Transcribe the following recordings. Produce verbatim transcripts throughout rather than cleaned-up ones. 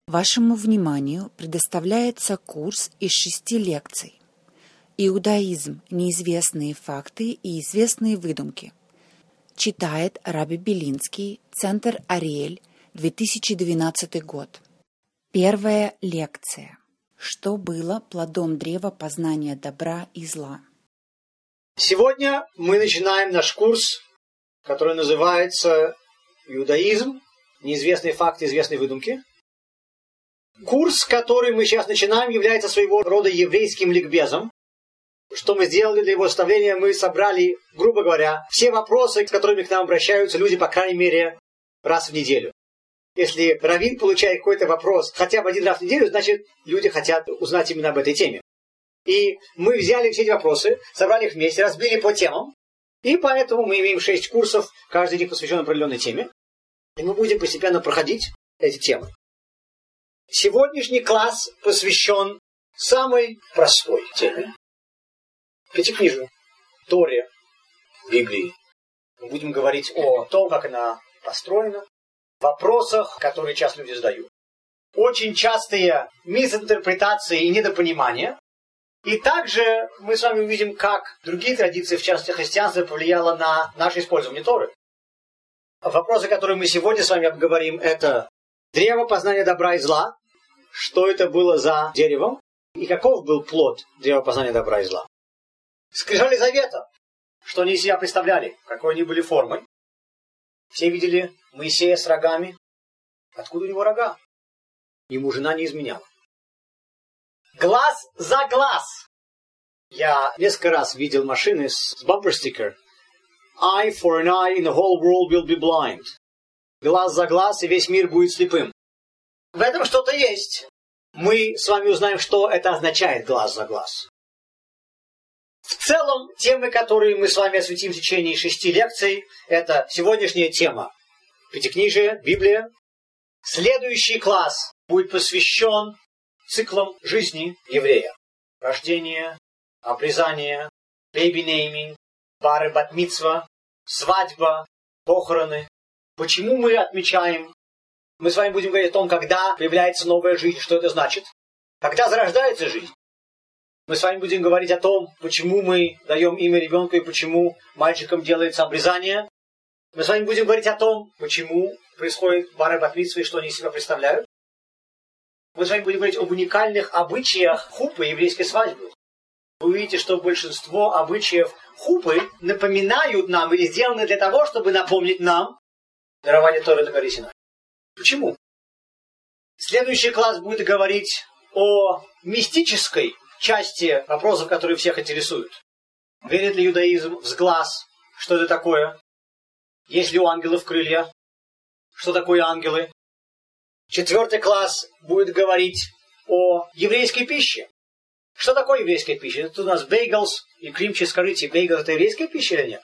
Вашему вниманию предоставляется курс из шести лекций «Иудаизм. Неизвестные факты и известные выдумки». Читает Раби Белинский, Центр Ариэль, две тысячи двенадцатый год. Первая лекция. Что было плодом древа познания добра и зла? Сегодня мы начинаем наш курс, который называется «Иудаизм. Неизвестные факты и известные выдумки». Курс, который мы сейчас начинаем, является своего рода еврейским ликбезом. Что мы сделали для его составления? Мы собрали, грубо говоря, все вопросы, с которыми к нам обращаются люди, по крайней мере, раз в неделю. Если раввин получает какой-то вопрос хотя бы один раз в неделю, значит, люди хотят узнать именно об этой теме. И мы взяли все эти вопросы, собрали их вместе, разбили по темам, и поэтому мы имеем шесть курсов, каждый из них посвящен определенной теме, и мы будем постепенно проходить эти темы. Сегодняшний класс посвящен самой простой теме. Пятикнижию, Торе, Библии. Мы будем говорить о том, как она построена, вопросах, которые часто люди задают. Очень частые мисинтерпретации и недопонимания. И также мы с вами увидим, как другие традиции, в частности христианство, повлияло на наше использование Торы. Вопросы, которые мы сегодня с вами обговорим, это древо познания добра и зла. Что это было за деревом? И каков был плод древа познания добра и зла? Скрижали завета. Что они из себя представляли? Какой они были формой? Все видели Моисея с рогами. Откуда у него рога? Ему жена не изменяла. Глаз за глаз. Я несколько раз видел машины с bumper sticker. Eye for an eye and the whole world will be blind. Глаз за глаз, и весь мир будет слепым. В этом что-то есть. Мы с вами узнаем, что это означает глаз за глаз. В целом, темы, которые мы с вами осветим в течение шести лекций, это сегодняшняя тема Пятикнижие, Библия. Следующий класс будет посвящен циклам жизни еврея. Рождение, обрезание, бэйби-нейминг, бары бат-мицва, свадьба, похороны. Почему мы отмечаем? Мы с вами будем говорить о том, когда появляется новая жизнь, что это значит. Когда зарождается жизнь. Мы с вами будем говорить о том, почему мы даем имя ребенку и почему мальчикам делается обрезание. Мы с вами будем говорить о том, почему происходит бары бат-мицва и что они из себя представляют. Мы с вами будем говорить об уникальных обычаях хупы, еврейской свадьбы. Вы увидите, что большинство обычаев хупы напоминают нам или сделаны для того, чтобы напомнить нам дарование Торы на горе Синай. Почему? Следующий класс будет говорить о мистической части вопросов, которые всех интересуют. Верит ли иудаизм в сглаз? Что это такое? Есть ли у ангелов крылья? Что такое ангелы? Четвертый класс будет говорить о еврейской пище. Что такое еврейская пища? Это у нас бейглс и кримчи. Скажите, бейгл это еврейская пища или нет?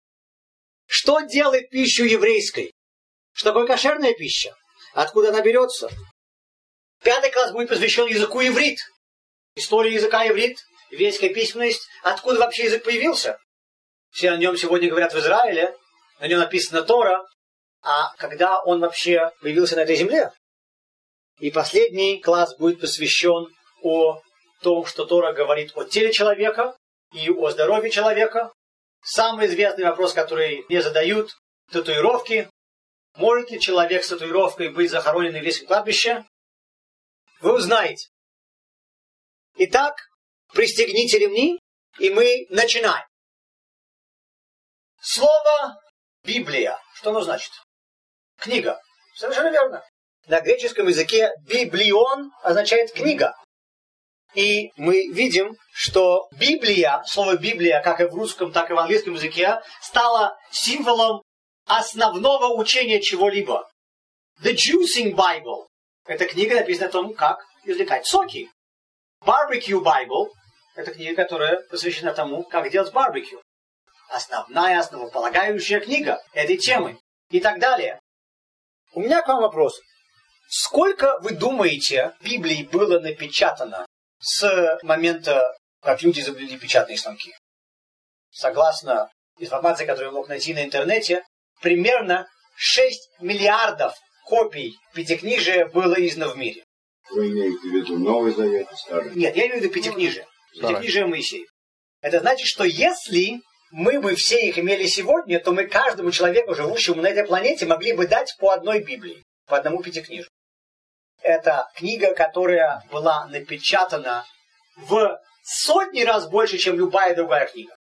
Что делает пищу еврейской? Что такое кошерная пища? Откуда она берется? Пятый класс будет посвящен языку иврит. История языка иврит, еврейская письменность. Откуда вообще язык появился? Все о нем сегодня говорят в Израиле. На нем написано Тора. А когда он вообще появился на этой земле? И последний класс будет посвящен о том, что Тора говорит о теле человека и о здоровье человека. Самый известный вопрос, который мне задают, татуировки. Может ли человек с татуировкой быть захоронен на еврейском кладбище? Вы узнаете. Итак, пристегните ремни, и мы начинаем. Слово Библия. Что оно значит? Книга. Совершенно верно. На греческом языке библион означает книга. И мы видим, что Библия, слово Библия, как и в русском, так и в английском языке, стало символом основного учения чего-либо. The Juicing Bible. Эта книга написана о том, как извлекать соки. Barbecue Bible. Это книга, которая посвящена тому, как делать барбекю. Основная, основополагающая книга этой темы. И так далее. У меня к вам вопрос. Сколько, вы думаете, Библии было напечатано с момента, как люди изобрели печатные станки? Согласно информации, которую я мог найти на интернете, примерно шесть миллиардов копий Пятикнижия было издано в мире. Вы имеете в виду Новый Завет и Старый? Нет, я имею в виду Пятикнижие. Старый. Пятикнижие Моисея. Это значит, что если мы бы все их имели сегодня, то мы каждому человеку, живущему на этой планете, могли бы дать по одной Библии, по одному Пятикнижию. Это книга, которая была напечатана в сотни раз больше, чем любая другая книга.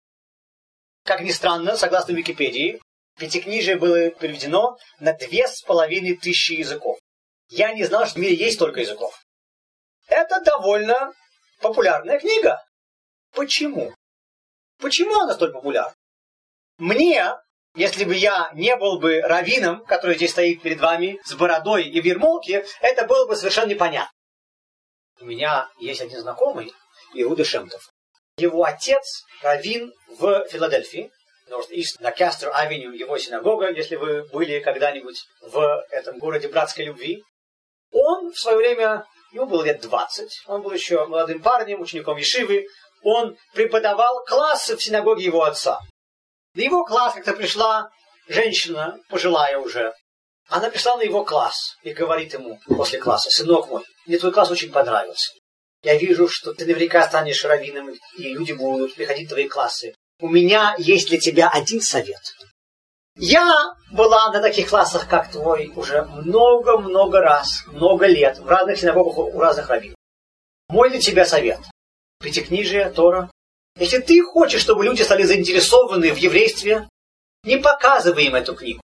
Как ни странно, согласно Википедии, Пятикнижие было переведено на две с половиной тысячи языков. Я не знал, что в мире есть столько языков. Это довольно популярная книга. Почему? Почему она столь популярна? Мне, если бы я не был бы раввином, который здесь стоит перед вами, с бородой и в ермолке, это было бы совершенно непонятно. У меня есть один знакомый, Иуда Шемтов. Его отец раввин в Филадельфии. Есть на Кастер-авеню его синагога, если вы были когда-нибудь в этом городе братской любви. Он в свое время, ему было лет двадцать, он был еще молодым парнем, учеником ешивы. Он преподавал классы в синагоге его отца. На его класс как-то пришла женщина, пожилая уже. Она пришла на его класс и говорит ему после класса: «Сынок мой, мне твой класс очень понравился. Я вижу, что ты наверняка станешь раввином, и люди будут приходить в твои классы. У меня есть для тебя один совет. Я была на таких классах, как твой, уже много-много раз, много лет, в разных синагогах у разных раввинов. Мой для тебя совет. Пятикнижие, Тора. Если ты хочешь, чтобы люди стали заинтересованы в еврействе, не показывай им эту книгу».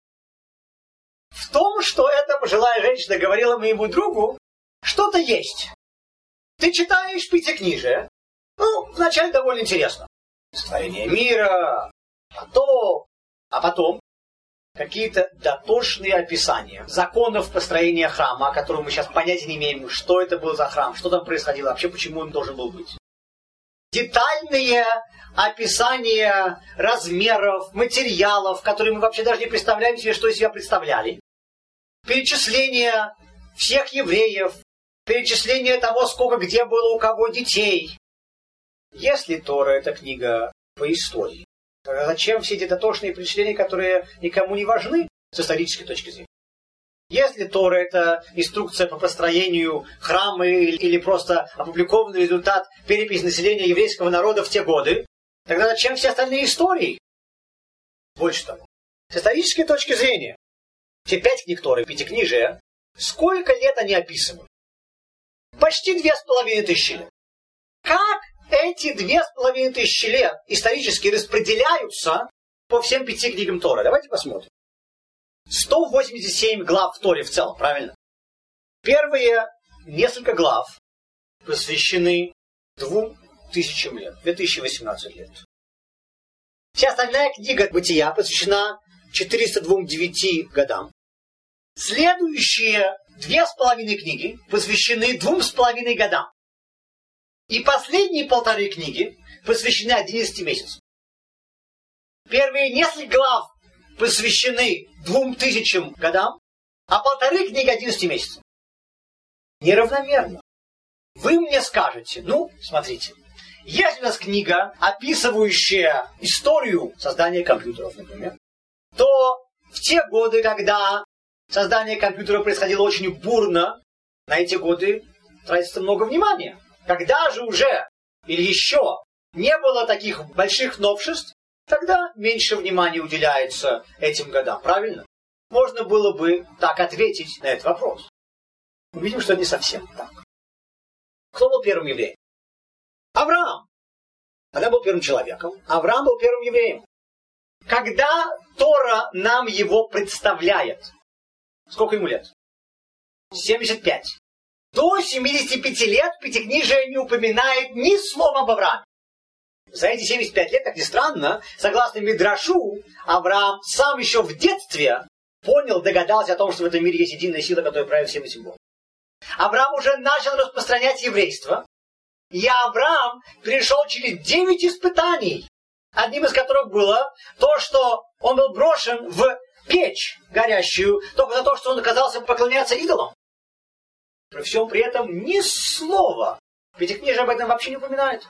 В том, что эта пожилая женщина говорила моему другу, что-то есть. Ты читаешь Пятикнижие, ну, вначале довольно интересно. Сотворение мира, потом, а потом какие-то дотошные описания законов построения храма, о котором мы сейчас понятия не имеем, что это был за храм, что там происходило, вообще почему он должен был быть. Детальные описания размеров, материалов, которые мы вообще даже не представляем себе, что из себя представляли. Перечисление всех евреев, перечисление того, сколько где было у кого детей. Если Тора — это книга по истории, тогда зачем все эти дотошные перечисления, которые никому не важны с исторической точки зрения? Если Тора — это инструкция по построению храма или просто опубликованный результат переписи населения еврейского народа в те годы, тогда зачем все остальные истории? Больше того, с исторической точки зрения, все пять книг Торы, Пятикнижия, сколько лет они описывают? Почти две с половиной тысячи лет. Как эти две с половиной тысячи лет исторически распределяются по всем пяти книгам Торы? Давайте посмотрим. сто восемьдесят семь глав в Торе в целом, правильно? Первые несколько глав посвящены двум тысячам лет, две тысячи восемнадцать лет. Вся остальная книга Бытия посвящена четырёмстам двадцати девяти годам. Следующие две с половиной книги посвящены двум с половиной годам. И последние полторы книги посвящены одиннадцати месяцам. Первые несколько глав посвящены двум тысячам годам, а полторы книги одиннадцати месяцам. Неравномерно. Вы мне скажете, ну, смотрите, если у нас книга, описывающая историю создания компьютеров, например, то в те годы, когда создание компьютера происходило очень бурно, на эти годы тратится много внимания. Когда же уже или еще не было таких больших новшеств, тогда меньше внимания уделяется этим годам, правильно? Можно было бы так ответить на этот вопрос. Мы видим, что не совсем так. Кто был первым евреем? Авраам. Адам был первым человеком, Авраам был первым евреем. Когда Тора нам его представляет, сколько ему лет? семьдесят пять. До семидесяти пяти лет Пятикнижие не упоминает ни слова об Аврааме. За эти семьдесят пять лет, как ни странно, согласно Мидрашу, Авраам сам еще в детстве понял, догадался о том, что в этом мире есть единая сила, которая правит всем этим Богом. Авраам уже начал распространять еврейство, и Авраам перешел через девять испытаний, одним из которых было то, что он был брошен в печь горящую, только за то, что он оказался поклоняться идолам. При всем при этом ни слова Пятикнижие об этом вообще не упоминает.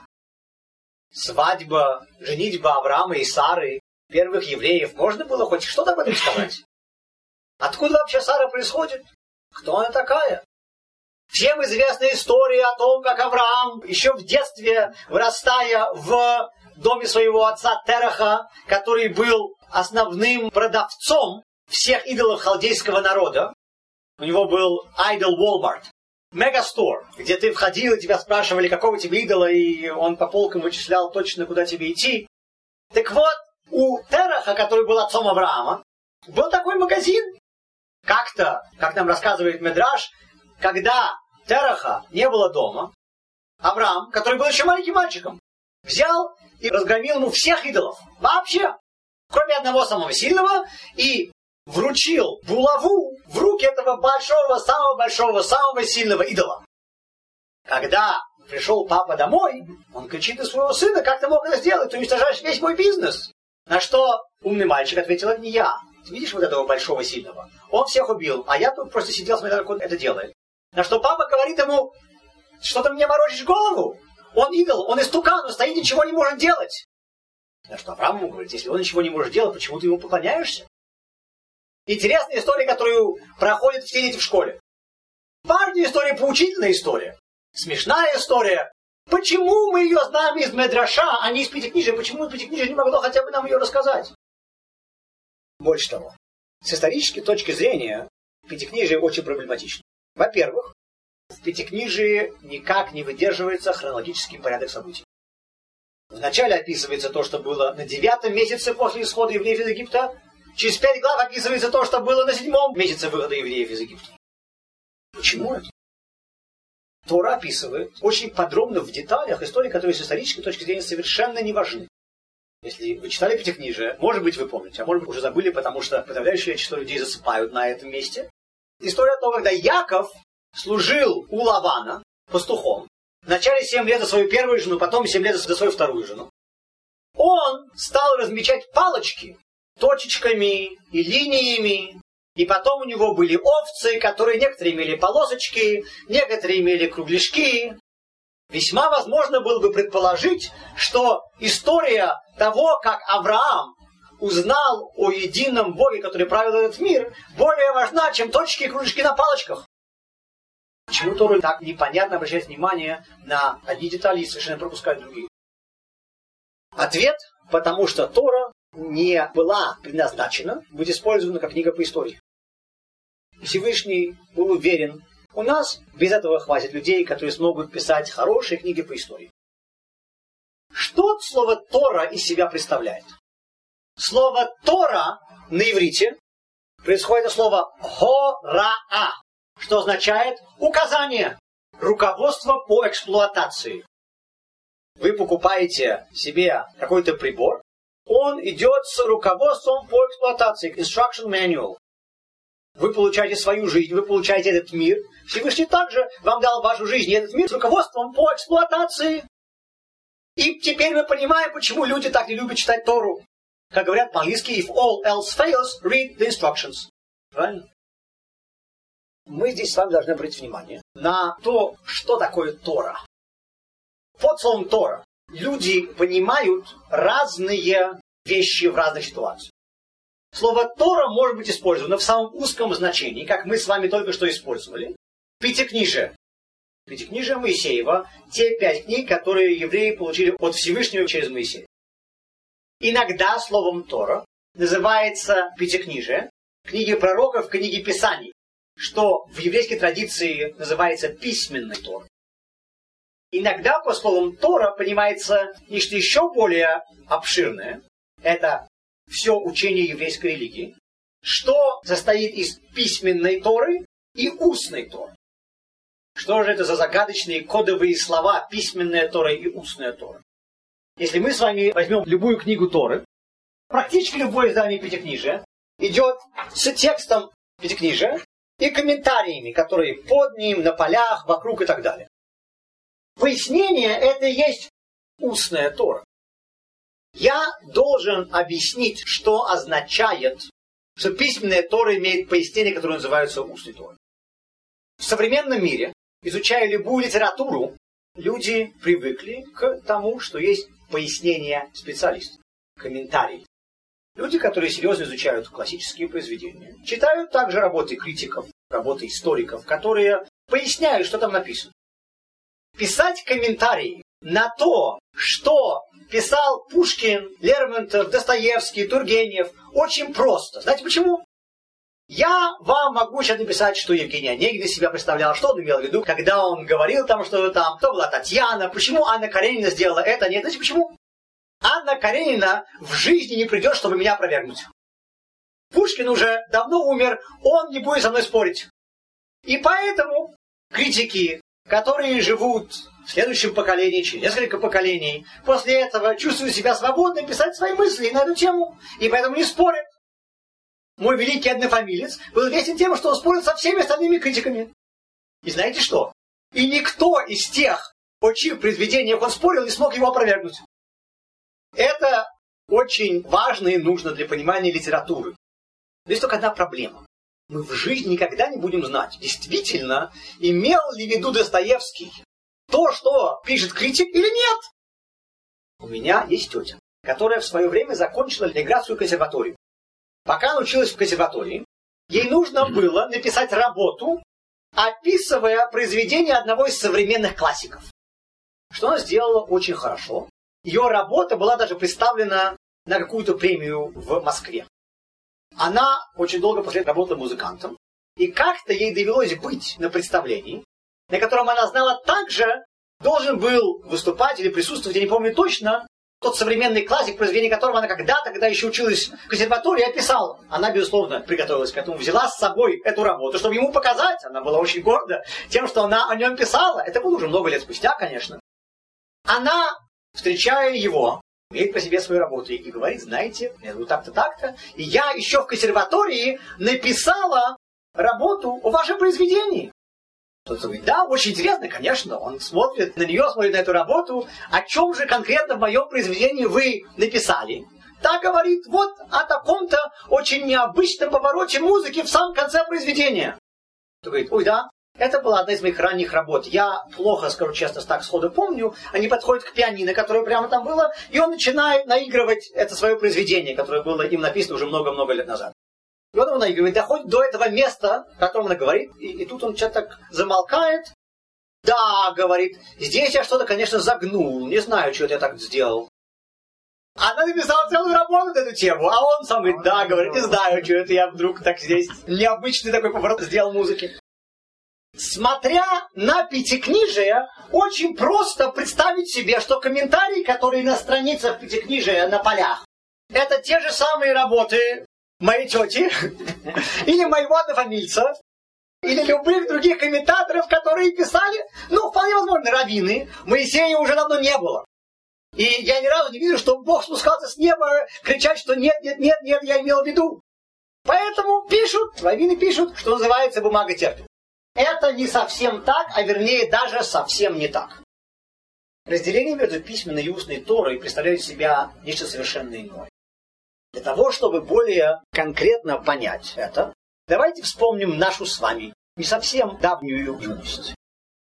Свадьба, женитьба Авраама и Сары, первых евреев, можно было хоть что-то об этом сказать? Откуда вообще Сара происходит? Кто она такая? Всем известна история о том, как Авраам, еще в детстве, вырастая в доме своего отца Тераха, который был основным продавцом всех идолов халдейского народа. У него был Idol Walmart, Мегастор, где ты входил, и тебя спрашивали, какого тебе идола, и он по полкам вычислял точно, куда тебе идти. Так вот, у Тераха, который был отцом Авраама, был такой магазин. Как-то, как нам рассказывает Мидраш, когда Тераха не было дома, Авраам, который был еще маленьким мальчиком, взял и разгромил ему всех идолов. Вообще. Кроме одного самого сильного. И вручил булаву в руки этого большого, самого большого, самого сильного идола. Когда пришел папа домой, он кричит на своего сына: как ты мог это сделать? Ты уничтожаешь весь мой бизнес. На что умный мальчик ответил: это не я. Ты видишь вот этого большого сильного? Он всех убил, а я тут просто сидел, смотрел, как он это делает. На что папа говорит ему: что ты мне морочишь голову? Он идол, он истукан, он стоит, ничего не может делать. На что Авраам ему говорит: если он ничего не может делать, почему ты ему поклоняешься? Интересная история, которую проходит все дети в школе. Важная история, поучительная история. Смешная история. Почему мы ее знаем из Медраша, а не из Пятикнижия? Почему Пятикнижие не могло хотя бы нам ее рассказать? Больше того, с исторической точки зрения Пятикнижие очень проблематично. Во-первых, в Пятикнижии никак не выдерживается хронологический порядок событий. Вначале описывается то, что было на девятом месяце после исхода евреев из Египта. Через пять глав описывается то, что было на седьмом месяце выхода евреев из Египта. Почему это? Тора описывает очень подробно в деталях истории, которые с исторической точки зрения совершенно не важны. Если вы читали Пятикнижие, может быть, вы помните, а может быть, уже забыли, потому что подавляющее число людей засыпают на этом месте. История о том, когда Яков служил у Лавана пастухом, вначале семь лет за свою первую жену, потом семь лет за свою вторую жену. Он стал размечать палочки точечками и линиями, и потом у него были овцы, которые некоторые имели полосочки, некоторые имели кругляшки. Весьма возможно было бы предположить, что история того, как Авраам узнал о едином Боге, который правил этот мир, более важна, чем точки и кружки на палочках. Почему Тора так непонятно обращает внимание на одни детали и совершенно пропускает другие? Ответ: потому что Тора не была предназначена быть использована как книга по истории. Всевышний был уверен: у нас без этого хватит людей, которые смогут писать хорошие книги по истории. Что слово Тора из себя представляет? Слово Тора на иврите происходит от слова хораа, что означает указание, руководство по эксплуатации. Вы покупаете себе какой-то прибор, он идет с руководством по эксплуатации, instruction manual. Вы получаете свою жизнь, вы получаете этот мир. Всевышний также вам дал вашу жизнь и этот мир с руководством по эксплуатации. И теперь мы понимаем, почему люди так не любят читать Тору. Как говорят по-английски: if all else fails, read the instructions. Правильно? Мы здесь с вами должны обратить внимание на то, что такое Тора. Под словом Тора люди понимают разные вещи в разных ситуациях. Слово Тора может быть использовано в самом узком значении, как мы с вами только что использовали. Пятикнижие. Пятикнижие Моисеева, те пять книг, которые евреи получили от Всевышнего через Моисея. Иногда словом Тора называется Пятикнижие, книги пророков, книги Писаний, что в еврейской традиции называется письменной Торой. Иногда по словам Тора понимается нечто еще более обширное. Это все учение еврейской религии, что состоит из письменной Торы и устной Торы. Что же это за загадочные кодовые слова письменная Тора и устная Тора? Если мы с вами возьмем любую книгу Торы, практически любое издание Пятикнижия идет с текстом Пятикнижия и комментариями, которые под ним, на полях, вокруг и так далее. Пояснение — это и есть устная Тора. Я должен объяснить, что означает, что письменная Тора имеет пояснение, которое называется устной Торой. В современном мире, изучая любую литературу, люди привыкли к тому, что есть пояснение специалистов, комментарии. Люди, которые серьезно изучают классические произведения, читают также работы критиков, работы историков, которые поясняю, что там написано. Писать комментарии на то, что писал Пушкин, Лермонтов, Достоевский, Тургенев, очень просто. Знаете почему? Я вам могу сейчас написать, что Евгений Онегин из себя представлял, что он имел в виду, когда он говорил там, что там, кто была Татьяна, почему Анна Каренина сделала это, нет. Знаете почему? Анна Каренина в жизни не придет, чтобы меня опровергнуть. Пушкин уже давно умер, он не будет со мной спорить. И поэтому критики, которые живут в следующем поколении, через несколько поколений, после этого чувствуют себя свободно писать свои мысли на эту тему, и поэтому не спорят. Мой великий однофамилец был известен тем, что он спорил со всеми остальными критиками. И знаете что? И никто из тех, о чьих произведениях он спорил, не смог его опровергнуть. Это очень важно и нужно для понимания литературы. Но есть только одна проблема. Мы в жизни никогда не будем знать, действительно, имел ли в виду Достоевский то, что пишет критик, или нет. У меня есть тетя, которая в свое время закончила Ленинградскую консерваторию. Пока она училась в консерватории, ей нужно было написать работу, описывая произведение одного из современных классиков. Что она сделала очень хорошо. Ее работа была даже представлена на какую-то премию в Москве. Она очень долго после этого работала музыкантом, и как-то ей довелось быть на представлении, на котором она знала также, должен был выступать или присутствовать, я не помню точно, тот современный классик, произведение которого она когда-то, когда еще училась в консерватории, описала. Она, безусловно, приготовилась к этому, взяла с собой эту работу, чтобы ему показать. Она была очень горда тем, что она о нем писала. Это было уже много лет спустя, конечно. Она, встречая его, имеет по себе свою работу и говорит, знаете, вот так-то, так-то, и я еще в консерватории написала работу о вашем произведении. Кто-то говорит, да, очень интересно, конечно. Он смотрит на нее, смотрит на эту работу. О чем же конкретно в моем произведении вы написали? Та говорит, вот о таком-то очень необычном повороте музыки в самом конце произведения. Кто говорит, ой, да, это была одна из моих ранних работ. Я плохо, скажу честно, так сходу помню. Они подходят к пианино, которое прямо там было, и он начинает наигрывать это свое произведение, которое было им написано уже много-много лет назад. И он его наигрывает, доходит до этого места, о котором она говорит, и, и тут он что-то так замолкает. Да, говорит, здесь я что-то, конечно, загнул, не знаю, что я так сделал. Она написала целую работу на эту тему, а он сам говорит, да, говорит, не знаю, что это я вдруг так здесь необычный такой поворот сделал музыки. Смотря на пятикнижие, очень просто представить себе, что комментарии, которые на страницах пятикнижия на полях, это те же самые работы моей тети, или моего однофамильца, или любых других комментаторов, которые писали, ну, вполне возможно, раввины. Моисея уже давно не было. И я ни разу не видел, что Бог спускался с неба, кричать, что нет, нет, нет, нет, я имел в виду. Поэтому пишут, раввины пишут, что называется, бумага терпит. Это не совсем так, а вернее даже совсем не так. Разделение между письменной и устной Торой представляет из себя нечто совершенно иное. Для того, чтобы более конкретно понять это, давайте вспомним нашу с вами не совсем давнюю юность.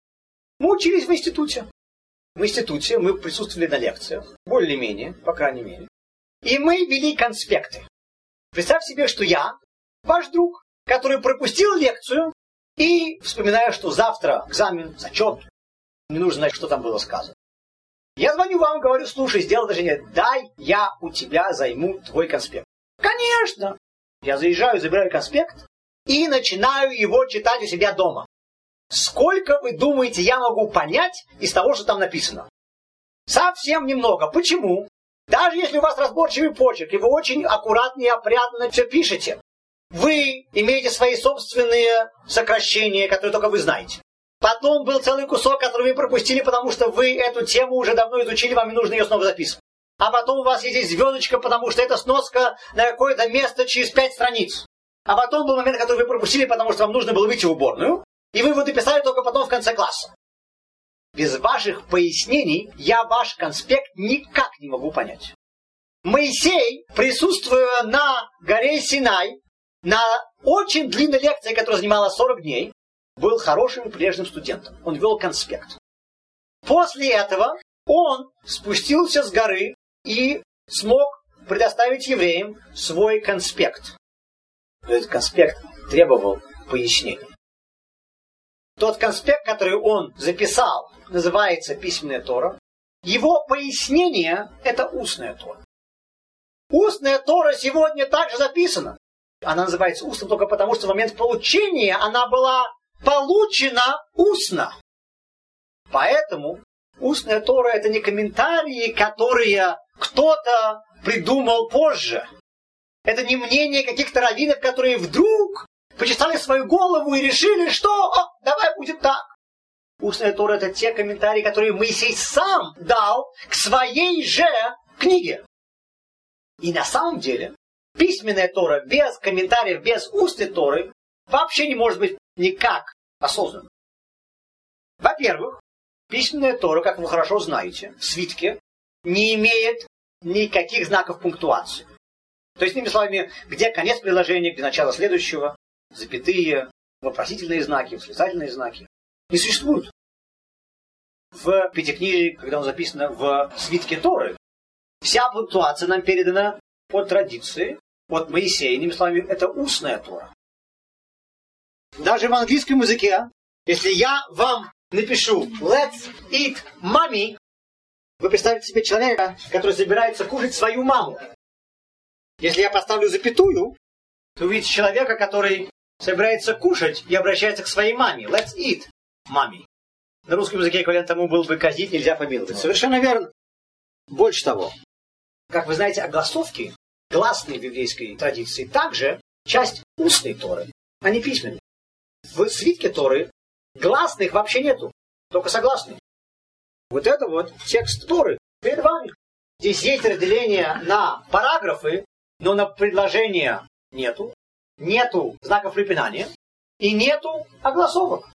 Мы учились в институте. В институте мы присутствовали на лекциях, более-менее, по крайней мере. И мы вели конспекты. Представь себе, что я, ваш друг, который пропустил лекцию, и вспоминаю, что завтра экзамен, зачет, мне нужно знать, что там было сказано. Я звоню вам, говорю, слушай, сделай даже нет, дай я у тебя займу твой конспект. Конечно! Я заезжаю, забираю конспект и начинаю его читать у себя дома. Сколько, вы думаете, я могу понять из того, что там написано? Совсем немного. Почему? Даже если у вас разборчивый почерк, и вы очень аккуратно и опрятно все пишете, вы имеете свои собственные сокращения, которые только вы знаете. Потом был целый кусок, который вы пропустили, потому что вы эту тему уже давно изучили, вам не нужно ее снова записывать. А потом у вас есть здесь звездочка, потому что это сноска на какое-то место через пять страниц. А потом был момент, который вы пропустили, потому что вам нужно было выйти в уборную, и вы его дописали только потом в конце класса. Без ваших пояснений я ваш конспект никак не могу понять. Моисей, присутствуя на горе Синай, на очень длинной лекции, которая занимала сорок дней, был хорошим и прилежным студентом. Он вел конспект. После этого он спустился с горы и смог предоставить евреям свой конспект. Этот конспект требовал пояснений. тот конспект, который он записал, называется письменная Тора. Его пояснение – это устная Тора. Устная Тора сегодня также записана. Она называется устной только потому, что в момент получения она была получена устно. Поэтому устная Тора – это не комментарии, которые кто-то придумал позже. Это не мнение каких-то раввинов, которые вдруг почесали свою голову и решили, что «О, давай будет так». Устная Тора – это те комментарии, которые Моисей сам дал к своей же книге. И на самом деле письменная Тора без комментариев, без устной Торы вообще не может быть никак осознанной. Во-первых, письменная Тора, как вы хорошо знаете, в свитке не имеет никаких знаков пунктуации. То есть, иными словами, где конец предложения, где начало следующего, запятые, вопросительные знаки, восклицательные знаки, не существуют. В Пятикнижии, когда он записано в свитке Торы, вся пунктуация нам передана по традиции, от Моисея, иными словами, это устная Тора. Даже в английском языке, если я вам напишу «Let's eat mommy», вы представите себе человека, который собирается кушать свою маму. Если я поставлю запятую, то увидите человека, который собирается кушать и обращается к своей маме. Let's eat mommy. На русском языке эквивалент тому был бы казнить, нельзя помиловать. Совершенно верно. Больше того, как вы знаете, огласовки, гласные в еврейской традиции, также часть устной Торы, а не письменной. В свитке Торы гласных вообще нету, только согласные. Вот это вот текст Торы перед вами. Здесь есть разделение на параграфы, но на предложения нету. Нету знаков препинания и нету огласовок.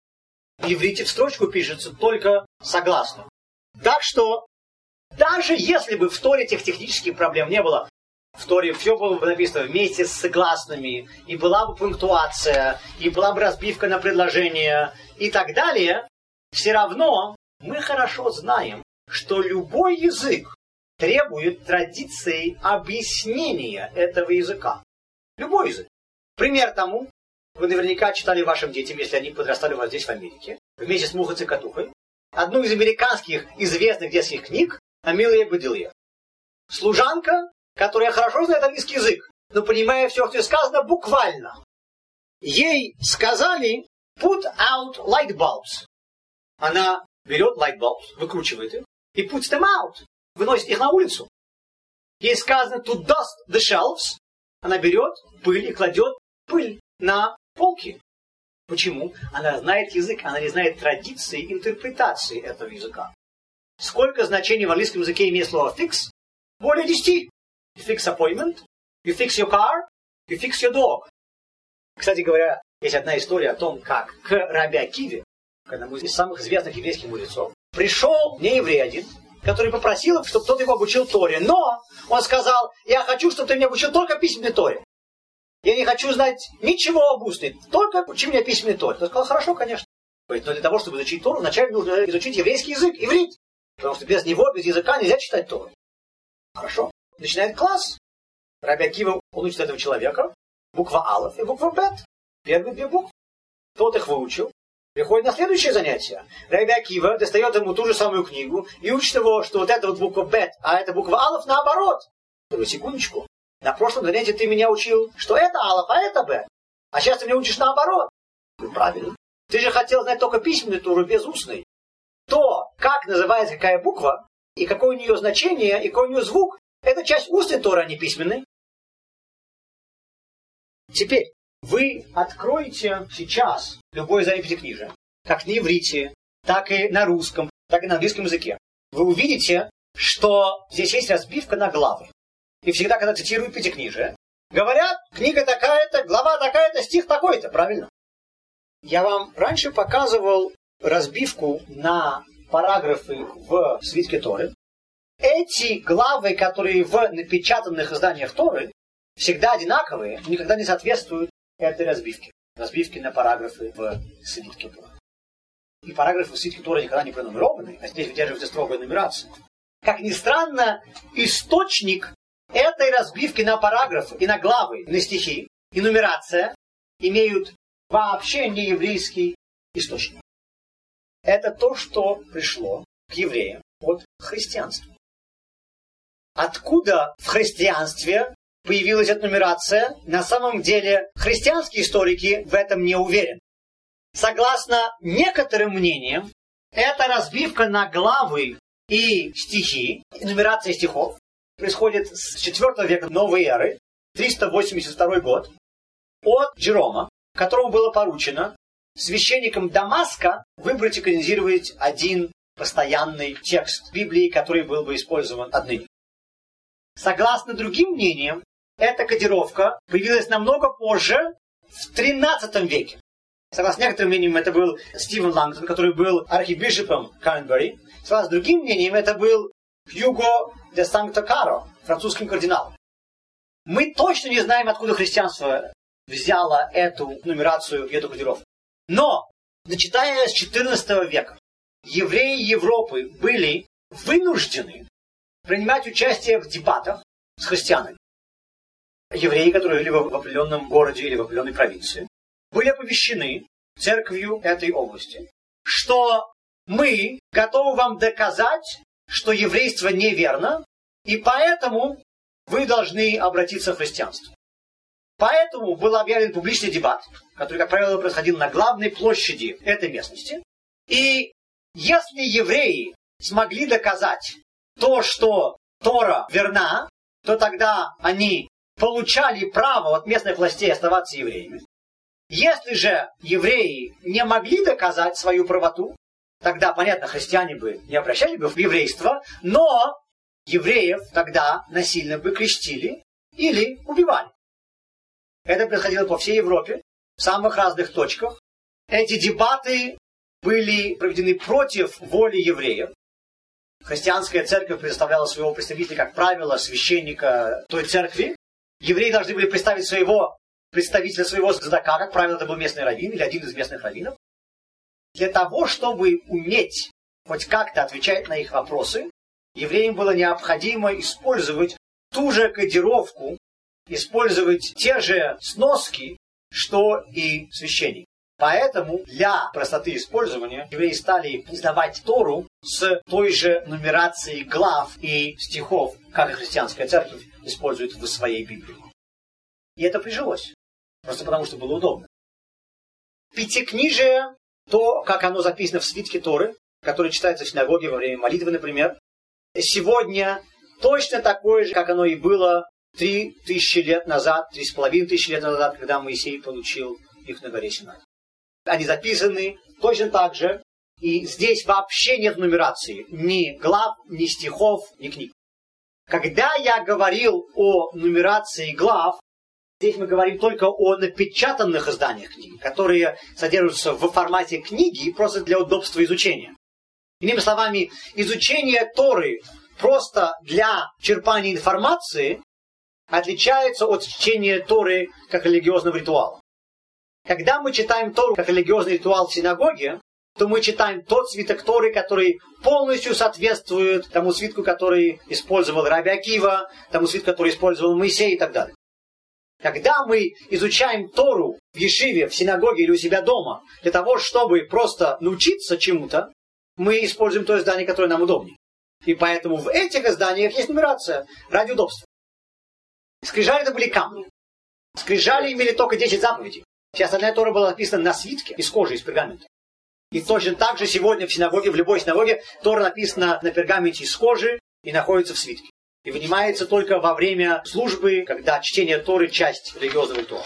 В иврите в строчку пишется только согласно. Так что, даже если бы в Торе этих технических проблем не было, в Торе все было бы написано вместе с согласными, и была бы пунктуация, и была бы разбивка на предложения, и так далее, все равно мы хорошо знаем, что любой язык требует традиции объяснения этого языка. Любой язык. Пример тому, вы наверняка читали вашим детям, если они подрастали у вас здесь в Америке, вместе с Мухой-Цикатухой, одну из американских известных детских книг «Амилия Бадилья». Служанка, которая хорошо знает английский язык, но понимая все, что сказано, буквально. Ей сказали «put out light bulbs». Она берет light bulbs, выкручивает их, и puts them out, выносит их на улицу. Ей сказано «to dust the shelves». Она берет пыль и кладет пыль на полки. Почему? Она знает язык, она не знает традиции интерпретации этого языка. Сколько значений в английском языке имеет слово fix? Более десяти. You fix appointment, you fix your car, you fix your dog. Кстати говоря, есть одна история о том, как к Раби Акиве, одному из самых известных еврейских мудрецов, пришел нееврей один, который попросил, чтобы кто-то его обучил Торе. Но он сказал, я хочу, чтобы ты меня обучил только письменной Торе. Я не хочу знать ничего об устной, только учи меня письменной Торе. Он сказал, хорошо, конечно. Но для того, чтобы изучить Тору, вначале нужно изучить еврейский язык, иврит. Потому что без него, без языка нельзя читать Тору. Хорошо. Начинает класс. Раби Акива, он учит этого человека. Буква Алеф и буква Бет. Первые две буквы. Тот их выучил. Приходит на следующее занятие. Раби Акива достает ему ту же самую книгу и учит его, что вот эта вот буква Бет, а эта буква Алеф наоборот. Только секундочку. На прошлом занятии ты меня учил, что это Алеф, а это Бет. А сейчас ты меня учишь наоборот. Ну, правильно. Ты же хотел знать только письменную Тору без устной. То, как называется какая буква, и какое у нее значение, и какой у нее звук, это часть устной Торы, а не письменной. Теперь, вы откроете сейчас любое издание Пятикнижия, как на иврите, так и на русском, так и на английском языке. Вы увидите, что здесь есть разбивка на главы. И всегда, когда цитируют Пятикнижие, говорят, книга такая-то, глава такая-то, стих такой-то, правильно? Я вам раньше показывал разбивку на параграфы в свитке Торы. Эти главы, которые в напечатанных изданиях Торы, всегда одинаковые, никогда не соответствуют этой разбивке. Разбивки на параграфы в свитке Торы. И параграфы в свитке Торы никогда не пронумерованы, а здесь выдерживается строгая нумерация. Как ни странно, источник этой разбивки на параграфы и на главы, на стихи и нумерация имеют вообще не еврейский источник. Это то, что пришло к евреям от христианства. Откуда в христианстве появилась эта нумерация? На самом деле христианские историки в этом не уверены. Согласно некоторым мнениям, это разбивка на главы и стихи, нумерация стихов, происходит с четвёртого века новой эры, триста восемьдесят второй год, от Джерома, которому было поручено священникам Дамаска выбрать и канонизировать один постоянный текст Библии, который был бы использован отныне. Согласно другим мнениям, эта кодировка появилась намного позже, в тринадцатом веке. Согласно некоторым мнениям, это был Стивен Лангтон, который был архибишопом Кантербери. Согласно другим мнениям, это был Хьюго де Санкто-Каро, французским кардиналом. Мы точно не знаем, откуда христианство взяло эту нумерацию и эту кодировку. Но, начиная с четырнадцатого века, евреи Европы были вынуждены принимать участие в дебатах с христианами. Евреи, которые жили в определенном городе или в определенной провинции, были оповещены церковью этой области, что мы готовы вам доказать, что еврейство неверно, и поэтому вы должны обратиться в христианство. Поэтому был объявлен публичный дебат, который, как правило, происходил на главной площади этой местности. И если евреи смогли доказать то, что Тора верна, то тогда они получали право от местных властей оставаться евреями. Если же евреи не могли доказать свою правоту, тогда, понятно, христиане бы не обращали бы в еврейство, но евреев тогда насильно бы крестили или убивали. Это происходило по всей Европе, в самых разных точках. Эти дебаты были проведены против воли евреев. Христианская церковь предоставляла своего представителя, как правило, священника той церкви. Евреи должны были представить своего представителя, своего задака, как правило, это был местный раввин или один из местных раввинов. Для того, чтобы уметь хоть как-то отвечать на их вопросы, евреям было необходимо использовать ту же кодировку, использовать те же сноски, что и священник. Поэтому для простоты использования евреи стали издавать Тору с той же нумерацией глав и стихов, как и христианская церковь использует в своей Библии. И это прижилось, просто потому что было удобно. Пятикнижие, то, как оно записано в свитке Торы, который читается в синагоге во время молитвы, например, сегодня точно такое же, как оно и было три тысячи лет назад, три с половиной тысячи лет назад, когда Моисей получил их на горе Синай. Они записаны точно так же, и здесь вообще нет нумерации ни глав, ни стихов, ни книг. Когда я говорил о нумерации глав, здесь мы говорим только о напечатанных изданиях книги, которые содержатся в формате книги просто для удобства изучения. Иными словами, изучение Торы просто для черпания информации отличается от чтения Торы как религиозного ритуала. Когда мы читаем Тору как религиозный ритуал в синагоге, то мы читаем тот свиток Торы, который полностью соответствует тому свитку, который использовал Раби Акива, тому свитку, который использовал Моисей и так далее. Когда мы изучаем Тору в ешиве, в синагоге или у себя дома, для того, чтобы просто научиться чему-то, мы используем то издание, которое нам удобнее. И поэтому в этих изданиях есть нумерация ради удобства. Скрижали это были камни. Скрижали имели только десять заповедей. Вся остальная Тора была написана на свитке из кожи, из пергамента. И точно так же сегодня в синагоге, в любой синагоге, Тора написана на пергаменте из кожи и находится в свитке. И вынимается только во время службы, когда чтение Торы – часть религиозного ритуала.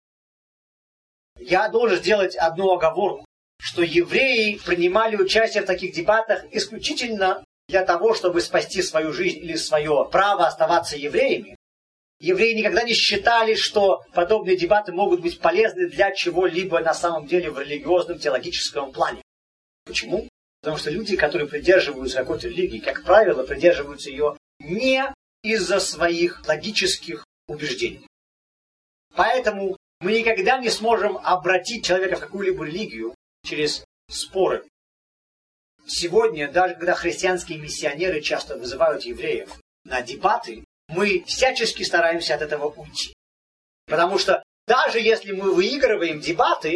Я должен сделать одну оговорку, что евреи принимали участие в таких дебатах исключительно для того, чтобы спасти свою жизнь или свое право оставаться евреями. Евреи никогда не считали, что подобные дебаты могут быть полезны для чего-либо на самом деле в религиозном, теологическом плане. Почему? Потому что люди, которые придерживаются какой-то религии, как правило, придерживаются ее не из-за своих логических убеждений. Поэтому мы никогда не сможем обратить человека в какую-либо религию через споры. Сегодня, даже когда христианские миссионеры часто вызывают евреев на дебаты, мы всячески стараемся от этого уйти. Потому что даже если мы выигрываем дебаты,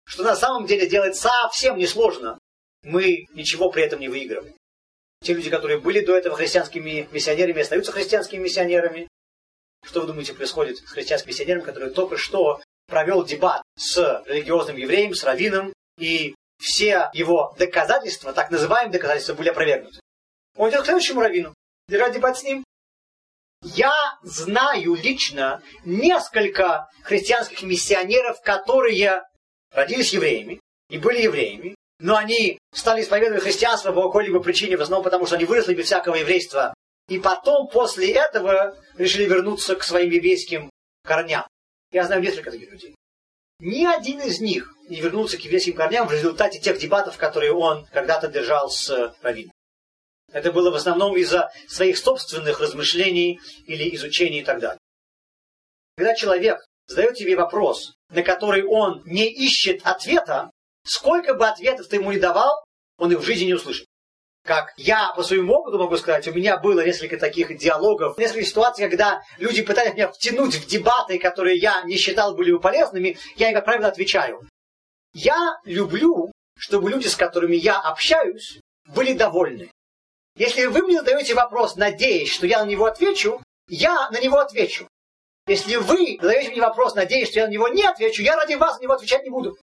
что на самом деле делать совсем несложно, мы ничего при этом не выигрываем. Те люди, которые были до этого христианскими миссионерами, остаются христианскими миссионерами. Что вы думаете происходит с христианским миссионером, который только что провел дебат с религиозным евреем, с раввином, и все его доказательства, так называемые доказательства, были опровергнуты? Он идет к следующему раввину, держать дебат с ним. Я знаю лично несколько христианских миссионеров, которые родились евреями и были евреями, но они стали исповедовать христианство по какой-либо причине, в основном потому, что они выросли без всякого еврейства, и потом, после этого, решили вернуться к своим еврейским корням. Я знаю несколько таких людей. Ни один из них не вернулся к еврейским корням в результате тех дебатов, которые он когда-то держал с раввином. Это было в основном из-за своих собственных размышлений или изучений и так далее. Когда человек задает тебе вопрос, на который он не ищет ответа, сколько бы ответов ты ему не давал, он их в жизни не услышит. Как я по своему опыту могу сказать, у меня было несколько таких диалогов, несколько ситуаций, когда люди пытались меня втянуть в дебаты, которые я не считал были бы полезными, я им, как правило, отвечаю. Я люблю, чтобы люди, с которыми я общаюсь, были довольны. Если вы мне задаете вопрос, надеясь, что я на него отвечу, я на него отвечу. Если вы задаете мне вопрос, надеясь, что я на него не отвечу, я ради вас на него отвечать не буду.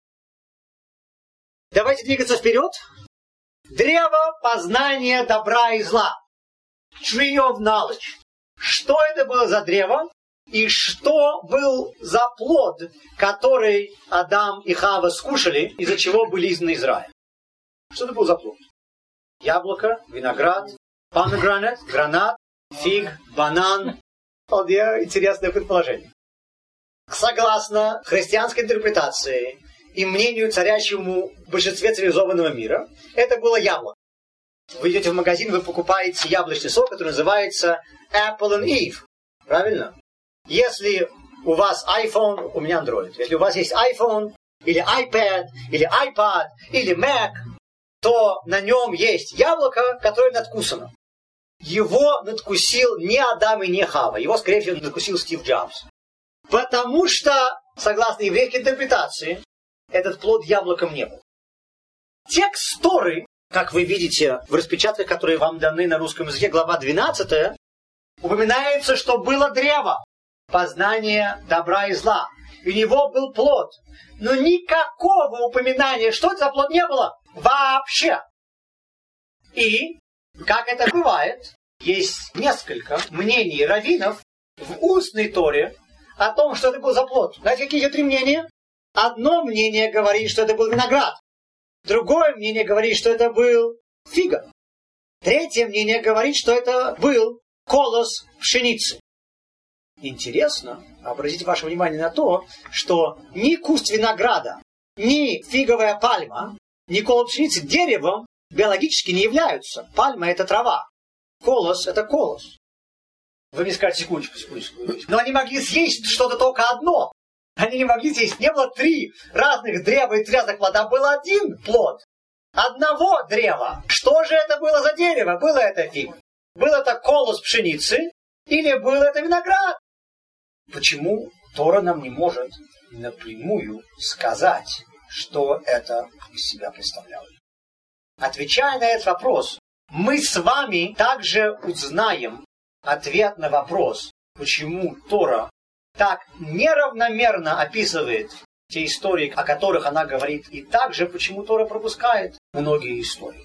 Давайте двигаться вперед. Древо познания добра и зла. Tree of Knowledge. Что это было за древо? И что был за плод, который Адам и Хава скушали, из-за чего были изгнаны из рая? Что это был за плод? Яблоко, виноград, помегранат, гранат, фиг, банан. Вполне интересное предположение. Согласно христианской интерпретации и мнению царящему в большинстве цивилизованного мира, это было яблоко. Вы идете в магазин, вы покупаете яблочный сок, который называется Apple and Eve. Правильно? Если у вас iPhone, у меня Android. Если у вас есть iPhone, или iPad, или iPad, или Mac, то на нем есть яблоко, которое надкусано. Его надкусил не Адам и не Хава. Его, скорее всего, надкусил Стив Джобс. Потому что, согласно еврейской интерпретации, этот плод яблоком не был. Текст Торы, как вы видите в распечатках, которые вам даны на русском языке, глава двенадцатая, упоминается, что было древо познания добра и зла. И у него был плод. Но никакого упоминания, что это за плод, не было. Вообще. И, как это бывает, есть несколько мнений раввинов в устной Торе о том, что это был за плод. Знаете, какие эти три мнения? Одно мнение говорит, что это был виноград. Другое мнение говорит, что это был фига. Третье мнение говорит, что это был колос пшеницы. Интересно обратить ваше внимание на то, что ни куст винограда, ни фиговая пальма, ни колос пшеницы деревом биологически не являются. Пальма – это трава. Колос – это колос. Вы мне скажете, секундочку, секундочку. Но они могли съесть что-то только одно. Они не могли съесть. Не было три разных древа и три разных плода. Был один плод. Одного древа. Что же это было за дерево? Было это фиг? Был это колос пшеницы? Или был это виноград? Почему Тора нам не может напрямую сказать, что это из себя представляло? Отвечая на этот вопрос, мы с вами также узнаем ответ на вопрос, почему Тора так неравномерно описывает те истории, о которых она говорит, и также почему Тора пропускает многие истории.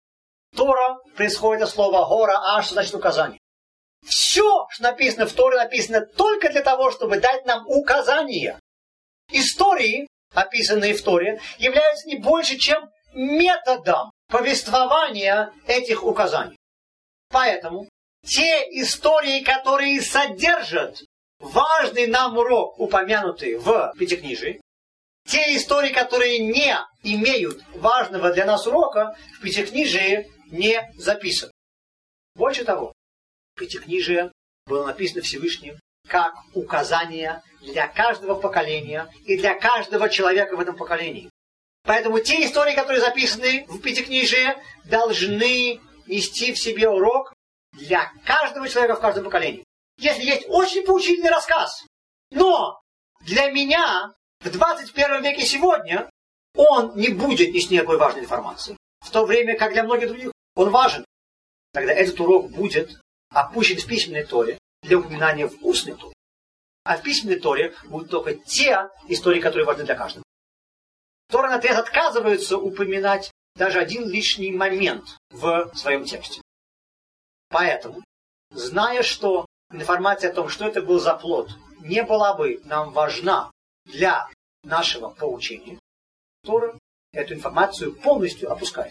Тора происходит от слова «гора», «а», что значит указание. Все, что написано в Торе, написано только для того, чтобы дать нам указания. Истории, описанные в Торе, являются не больше, чем методом повествования этих указаний. Поэтому те истории, которые содержат важный нам урок, упомянутый в Пятикнижии, те истории, которые не имеют важного для нас урока, в Пятикнижии не записаны. Больше того, Пятикнижие было написано Всевышним как указание для каждого поколения и для каждого человека в этом поколении. Поэтому те истории, которые записаны в Пятикнижии, должны нести в себе урок для каждого человека в каждом поколении. Если есть очень поучительный рассказ, но для меня в двадцать первом веке сегодня он не будет нести никакой важной информации. В то время как для многих других он важен. Тогда этот урок будет опущен в письменной Торе для упоминания в устной Торе. А в письменной Торе будут только те истории, которые важны для каждого. Тора наотрез отказывается упоминать даже один лишний момент в своем тексте. Поэтому, зная, что информация о том, что это был за плод, не была бы нам важна для нашего поучения, Тора эту информацию полностью опускает.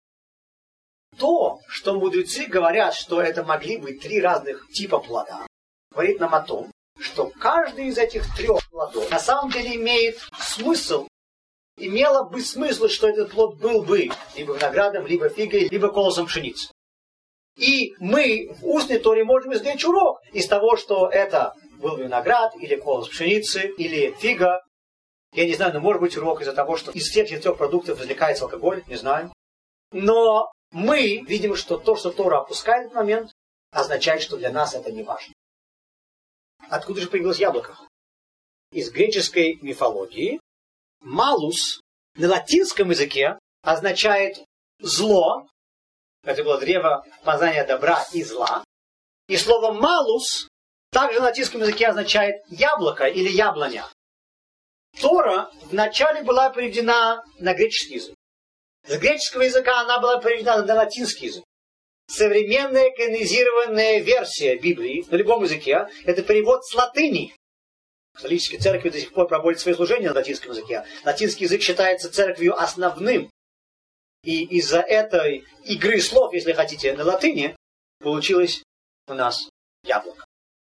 То, что мудрецы говорят, что это могли быть три разных типа плода, говорит нам о том, что каждый из этих трех плодов на самом деле имеет смысл, имело бы смысл, что этот плод был бы либо виноградом, либо фигой, либо колосом пшеницы. И мы в устной Торе можем извлечь урок из того, что это был виноград, или колос пшеницы, или фига. Я не знаю, но может быть урок из-за того, что из всех четырех продуктов извлекается алкоголь, не знаю. Но мы видим, что то, что Тора опускает в этот момент, означает, что для нас это не важно. Откуда же появилось яблоко? Из греческой мифологии малус на латинском языке означает зло. Это было древо познания добра и зла. И слово малус также на латинском языке означает яблоко или яблоня. Тора вначале была переведена на греческий язык. С греческого языка она была переведена на латинский язык. Современная канонизированная версия Библии на любом языке – это перевод с латыни. Католические церкви до сих пор проводят свои служения на латинском языке. Латинский язык считается церковью основным. И из-за этой игры слов, если хотите, на латыни, получилось у нас яблоко.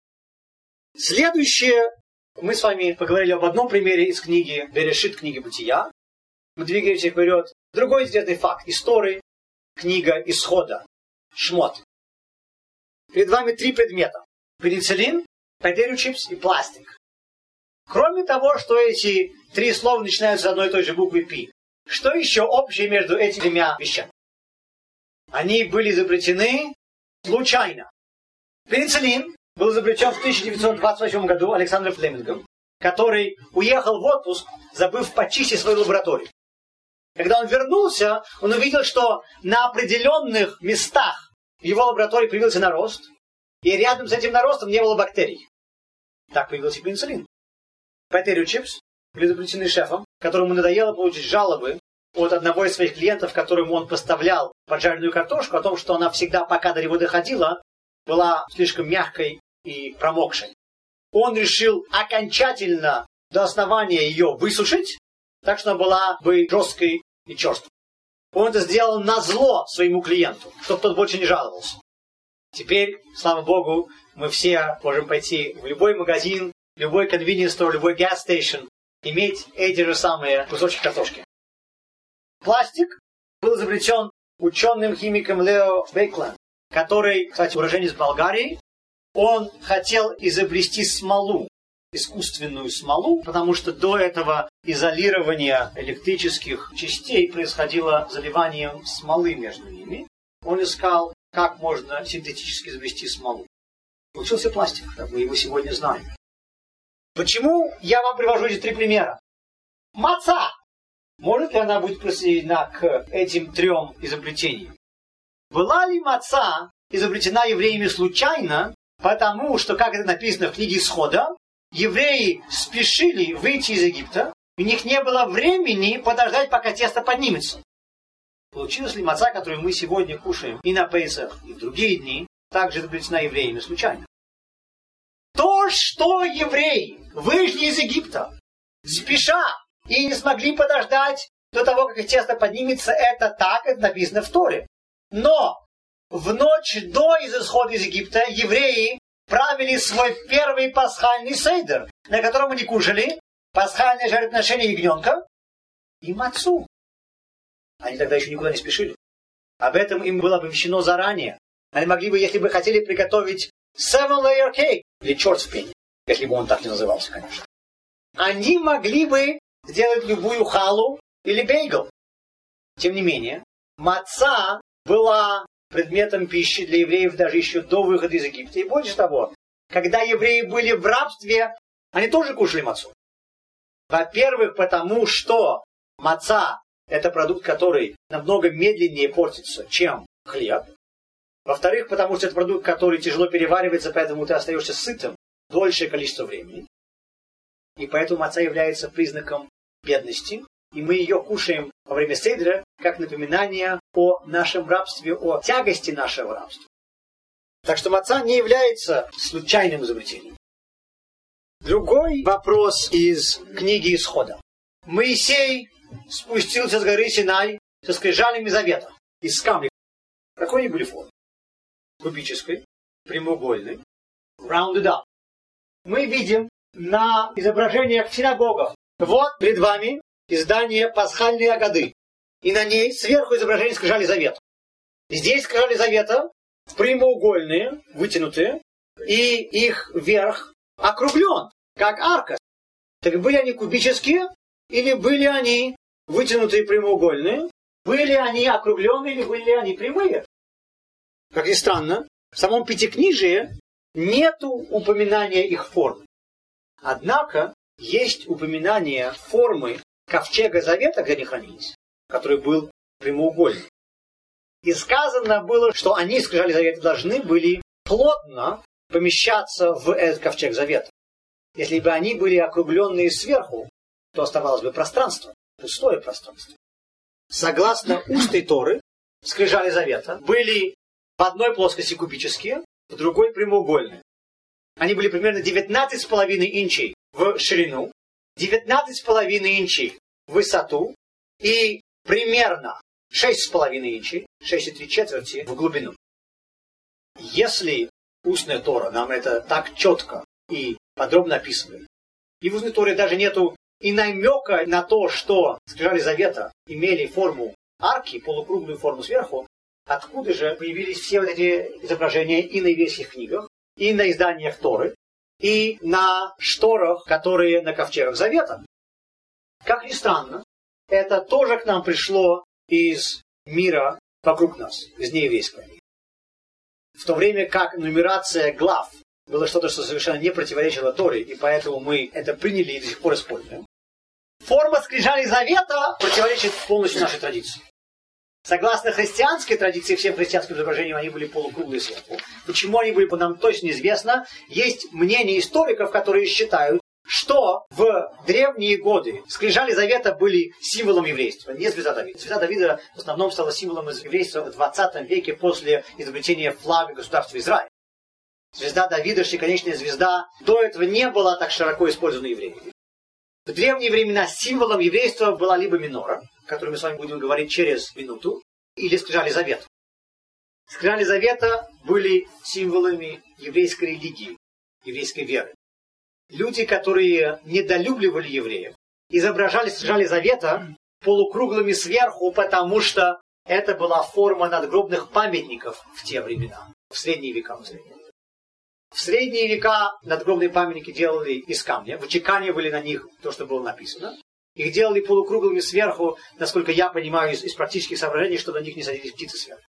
Следующее, мы с вами поговорили об одном примере из книги Берешит, книги Бытия. Мы двигаемся вперед. Другой известный факт истории, книга Исхода, Шмот. Перед вами три предмета. Пенициллин, potato chips и пластик. Кроме того, что эти три слова начинаются с одной и той же буквы Пи, что еще общее между этими тремя вещами? Они были изобретены случайно. Пенициллин был изобретен в тысяча девятьсот двадцать восьмом году Александром Флемингом, который уехал в отпуск, забыв почистить свою лабораторию. Когда он вернулся, он увидел, что на определенных местах в его лаборатории появился нарост, и рядом с этим наростом не было бактерий. Так появился пенициллин. Potato chips были изобретены шефом, которому надоело получить жалобы от одного из своих клиентов, которому он поставлял поджаренную картошку, о том, что она всегда, пока до него доходила, была слишком мягкой и промокшей. Он решил окончательно до основания ее высушить, так что она была бы жесткой и черствой. Он это сделал назло своему клиенту, чтобы тот больше не жаловался. Теперь, слава Богу, мы все можем пойти в любой магазин, любой convenience store, любой gas station, иметь эти же самые кусочки картошки. Пластик был изобретен ученым-химиком Лео Бейкленд, который, кстати, уроженец Болгарии. Он хотел изобрести смолу, искусственную смолу, потому что до этого изолирования электрических частей происходило заливанием смолы между ними. Он искал, как можно синтетически изобрести смолу. Получился пластик, как мы его сегодня знаем. Почему я вам привожу эти три примера? Маца! Может ли она быть присоединена к этим трем изобретениям? Была ли маца изобретена евреями случайно, потому что, как это написано в книге Исхода, евреи спешили выйти из Египта, у них не было времени подождать, пока тесто поднимется. Получилась ли маца, которую мы сегодня кушаем и на Пейсах, и в другие дни, также изобретена евреями случайно? То, что евреи вышли из Египта, спеша, и не смогли подождать до того, как тесто поднимется, это так, это написано в Торе. Но в ночь до исхода из Египта евреи правили свой первый пасхальный сейдер, на котором они кушали пасхальное жертвоприношение ягненка и мацу. Они тогда еще никуда не спешили. Об этом им было оповещено заранее. Они могли бы, если бы хотели, приготовить seven layer cake, или черт в пень, если бы он так не назывался, конечно. Они могли бы сделать любую халу или бейгл. Тем не менее, маца была предметом пищи для евреев даже еще до выхода из Египта. И больше того, когда евреи были в рабстве, они тоже кушали мацу. Во-первых, потому что маца – это продукт, который намного медленнее портится, чем хлеб. Во-вторых, потому что это продукт, который тяжело переваривается, поэтому ты остаешься сытым дольшее количество времени. И поэтому маца является признаком бедности. И мы ее кушаем во время седра, как напоминание о нашем рабстве, о тягости нашего рабства. Так что маца не является случайным изобретением. Другой вопрос из книги Исхода. Моисей спустился с горы Синай со скрижалями завета из камня. Какой они были формы? Кубической, прямоугольной, rounded up. Мы видим на изображениях в синагогах. Вот перед вами издание пасхальной агады. И на ней сверху изображение скрижали завета. Здесь скрижали завета прямоугольные, вытянутые, и их верх округлен, как арка. Так были они кубические, или были они вытянутые прямоугольные? Были они округленные, или были они прямые? Как ни странно, в самом Пятикнижии нету упоминания их формы. Однако есть упоминание формы ковчега завета, где они хранились, который был прямоугольный. И сказано было, что они, скрижали завета, должны были плотно помещаться в этот ковчег завета. Если бы они были округленные сверху, то оставалось бы пространство, пустое пространство. Согласно устной Торы, скрижали завета были в одной плоскости кубические, в другой прямоугольные. Они были примерно девятнадцать с половиной инчей в ширину, девятнадцать с половиной инчей в высоту и примерно шесть с половиной инчей, шесть и три четверти в глубину. Если устная Тора нам это так четко и подробно описывает, и в устной Торе даже нету и намека на то, что скрижали завета имели форму арки, полукруглую форму сверху, откуда же появились все вот эти изображения и на еврейских книгах, и на изданиях Торы, и на шторах, которые на ковчегах завета? Как ни странно, это тоже к нам пришло из мира вокруг нас, из нееврейского мира. В то время как нумерация глав было что-то, что совершенно не противоречило Торе, и поэтому мы это приняли и до сих пор используем, форма скрижалей завета противоречит полностью нашей традиции. Согласно христианской традиции, всем христианским изображениям они были полукруглые сверху. Почему они были, нам точно неизвестно. Есть мнение историков, которые считают, что в древние годы скрижали завета были символом еврейства, не звезда Давида. Звезда Давида в основном стала символом еврейства в двадцатом веке после изобретения флага государства Израиль. Звезда Давида, шестиконечная звезда, до этого не была так широко использована евреями. В древние времена символом еврейства была либо минора, о которой мы с вами будем говорить через минуту, или скрижали завета. Скрижали завета были символами еврейской религии, еврейской веры. Люди, которые недолюбливали евреев, изображали скрижали завета полукруглыми сверху, потому что это была форма надгробных памятников в те времена, в средние века. В средние, в средние века надгробные памятники делали из камня, вычеканивали на них то, что было написано. Их делали полукруглыми сверху, насколько я понимаю, из, из практических соображений, чтобы на них не садились птицы сверху.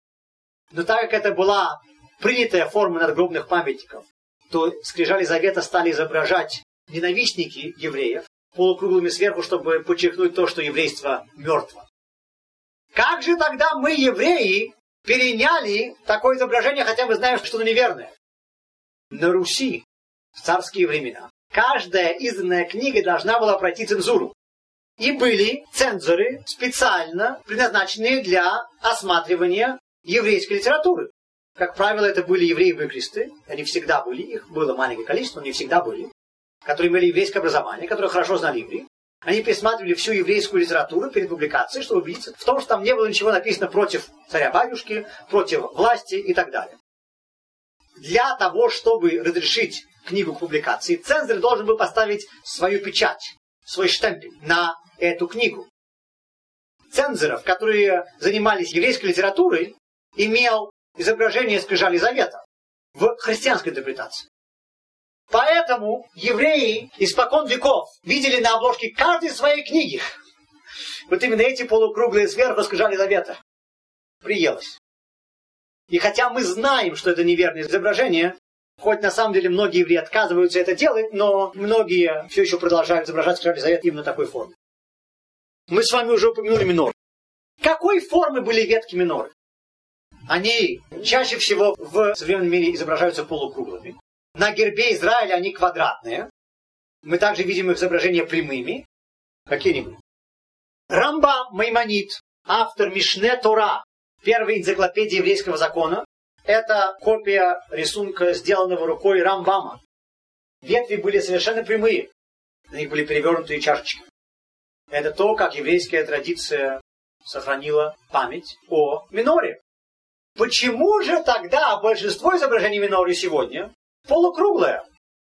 Но так как это была принятая форма надгробных памятников, то скрижали завета стали изображать ненавистники евреев полукруглыми сверху, чтобы подчеркнуть то, что еврейство мертво. Как же тогда мы, евреи, переняли такое изображение, хотя мы знаем, что оно неверное? На Руси в царские времена каждая изданная книга должна была пройти цензуру. И были цензоры, специально предназначенные для осматривания еврейской литературы. Как правило, это были евреи-быкристы, они всегда были, их было маленькое количество, но они всегда были, которые имели еврейское образование, которые хорошо знали иврит. Они пересматривали всю еврейскую литературу перед публикацией, чтобы убедиться в том, что там не было ничего написано против царя-батюшки, против власти и так далее. Для того, чтобы разрешить книгу к публикации, цензор должен был поставить свою печать, свой штемпель на эту книгу. Цензоров, которые занимались еврейской литературой, имел изображение скрижали завета в христианской интерпретации. Поэтому евреи испокон веков видели на обложке каждой своей книги вот именно эти полукруглые сверху скрижали завета. Приелось. И хотя мы знаем, что это неверное изображение, хоть на самом деле многие евреи отказываются это делать, но многие все еще продолжают изображать скрижали завета именно такой формы. Мы с вами уже упомянули минор. Какой формы были ветки миноры? Они чаще всего в современном мире изображаются полукруглыми. На гербе Израиля они квадратные. Мы также видим их изображения прямыми. Какие-нибудь. Рамбам Маймонид, автор Мишне Тора, первой энциклопедии еврейского закона. Это копия рисунка, сделанного рукой Рамбама. Ветви были совершенно прямые. На них были перевернутые чашечки. Это то, как еврейская традиция сохранила память о миноре. Почему же тогда большинство изображений миноры сегодня полукруглое?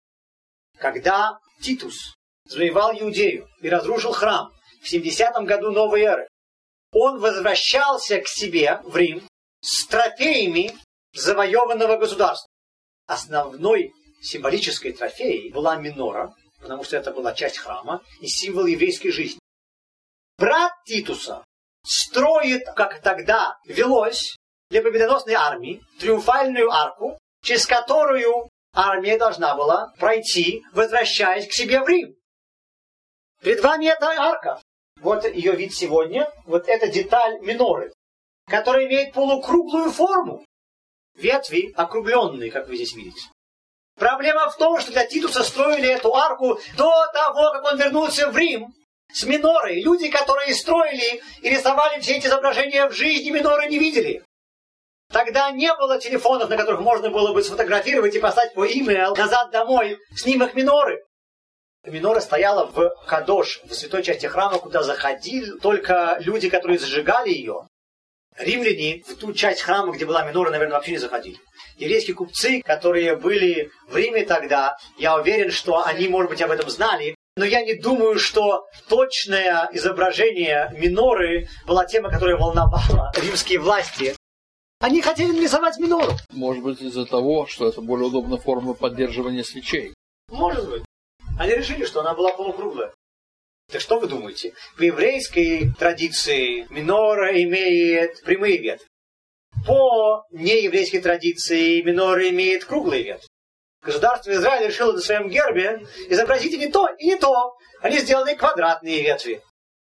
Когда Титус завоевал Иудею и разрушил храм в семидесятом году новой эры, он возвращался к себе в Рим с трофеями завоеванного государства. Основной символической трофеей была минора, потому что это была часть храма и символ еврейской жизни. Брат Титуса строит, как тогда велось, для победоносной армии триумфальную арку, через которую армия должна была пройти, возвращаясь к себе в Рим. Перед вами эта арка. Вот ее вид сегодня. Вот эта деталь миноры, которая имеет полукруглую форму. Ветви округленные, как вы здесь видите. Проблема в том, что для Титуса строили эту арку до того, как он вернулся в Рим с минорой. Люди, которые строили и рисовали все эти изображения в жизни, миноры не видели. Тогда не было телефонов, на которых можно было бы сфотографировать и послать по имейл назад домой снимок миноры. Минора стояла в Кадош, в святой части храма, куда заходили только люди, которые зажигали ее. Римляне в ту часть храма, где была минора, наверное, вообще не заходили. Еврейские купцы, которые были в Риме тогда, я уверен, что они, может быть, об этом знали, но я не думаю, что точное изображение миноры была тема, которая волновала римские власти. Они хотели нарисовать минору. Может быть, из-за того, что это более удобная форма поддерживания свечей. Может быть. Они решили, что она была полукруглая. Так что вы думаете? В еврейской традиции минора имеет прямые ветви. По нееврейской традиции минора имеет круглые ветви. Государство Израиль решило на своем гербе изобразить и не то, и не то. Они сделали квадратные ветви.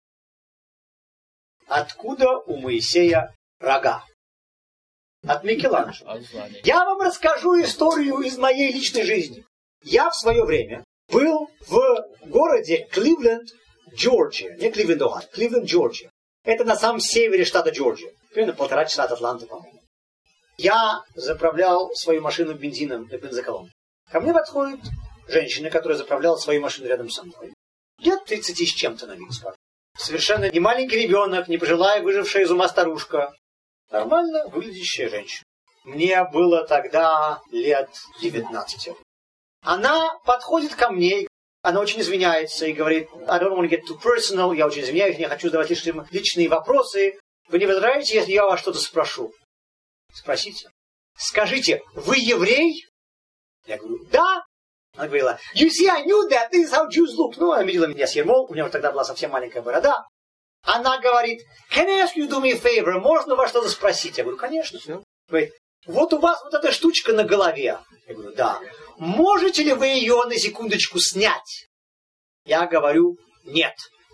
Откуда у Моисея рога? От Микеланджело. Я вам расскажу историю из моей личной жизни. Я в свое время был в городе Кливленд, Джорджия. Не Кливленд, Ohio. Кливленд, Джорджия. Это на самом севере штата Джорджия. Примерно полтора часа от Атланты, по-моему. Я заправлял свою машину бензином на бензоколонке. Ко мне подходит женщина, которая заправляла свою машину рядом со мной. Лет тридцати с чем-то на вид, скажем. Совершенно не маленький ребенок, не пожилая, выжившая из ума старушка. Нормально выглядящая женщина. Мне было тогда лет девятнадцать. Она подходит ко мне, она очень извиняется и говорит: I don't want to get too personal, я очень извиняюсь, не хочу задавать лишние личные вопросы. Вы не возражаете, если я вас что-то спрошу? Спросите. Скажите, вы еврей? Я говорю, да. Она говорила, you see, I knew that, this is how Jews look. Ну, она видела меня с ермол, у меня вот тогда была совсем маленькая борода. Она говорит, can I ask you to do me a favor? Можно у вас что-то спросить? Я говорю, конечно. Говорит, вот у вас вот эта штучка на голове. Я говорю, да. Можете ли вы ее на секундочку снять? Я говорю, нет.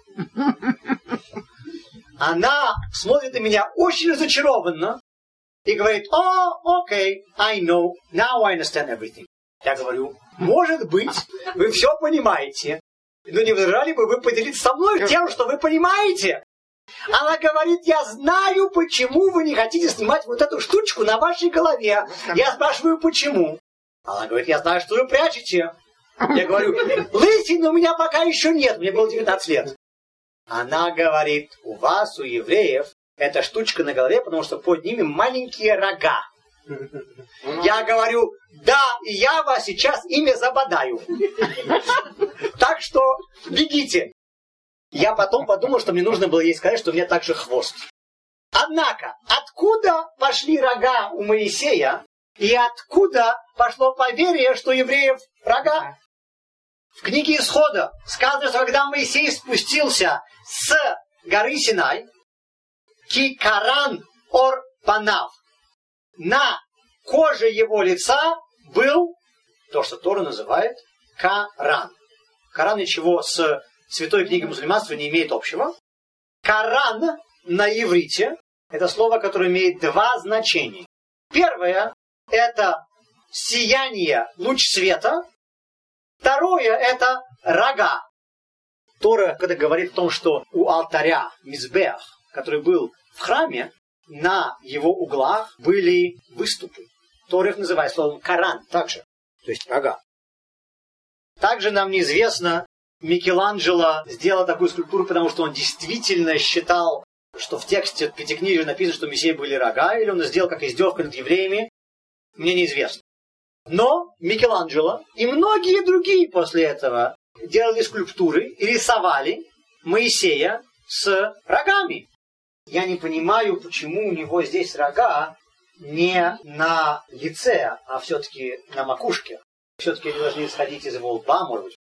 Она смотрит на меня очень разочарованно и говорит, о, окей, I know, now I understand everything. Я говорю, может быть, вы все понимаете, но не возражали бы вы поделиться со мной тем, что вы понимаете? Она говорит, я знаю, почему вы не хотите снимать вот эту штучку на вашей голове. Я спрашиваю, почему? Она говорит, я знаю, что вы прячете. Я говорю, лысины у меня пока еще нет, мне было девятнадцать лет. Она говорит, у вас, у евреев, эта штучка на голове, потому что под ними маленькие рога. Я говорю, да, и я вас сейчас ими забодаю. Так что бегите. Я потом подумал, что мне нужно было ей сказать, что у меня также хвост. Однако, откуда пошли рога у Моисея, и откуда пошло поверье, что евреев рога? В книге Исхода сказано, что когда Моисей спустился с горы Синай, Кикаран ор панав, на коже его лица был то, что Тора называет Коран. Коран ничего с святой книгой мусульманства не имеет общего. Коран на иврите – это слово, которое имеет два значения. Первое – это сияние, луч света. Второе – это рога. Тора, когда говорит о том, что у алтаря, мизбех, который был в храме, на его углах были выступы. Тора их называет словом коран также, то есть рога. Также нам неизвестно, Микеланджело сделал такую скульптуру, потому что он действительно считал, что в тексте Пятикнижия написано, что у Мессии были рога, или он сделал как издевку над евреями, мне неизвестно. Но Микеланджело и многие другие после этого делали скульптуры и рисовали Моисея с рогами. Я не понимаю, почему у него здесь рога не на лице, а все-таки на макушке. Все-таки они должны исходить из его лба, может быть.